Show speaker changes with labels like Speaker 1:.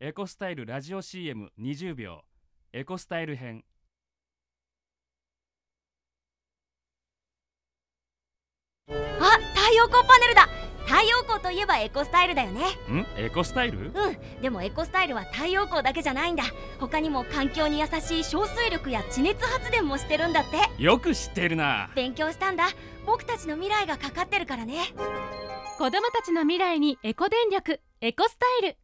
Speaker 1: エコスタイルラジオ CM20 秒エコスタイル編。
Speaker 2: あ、太陽光パネルだ。太陽光といえばエコスタイルだよね。
Speaker 1: エコスタイル？
Speaker 2: でもエコスタイルは太陽光だけじゃないんだ。他にも環境に優しい小水力や地熱発電もしてるんだって。
Speaker 1: よく知ってるな。
Speaker 2: 勉強したんだ。僕たちの未来がかかってるからね。
Speaker 3: 子供たちの未来にエコ電力、エコスタイル。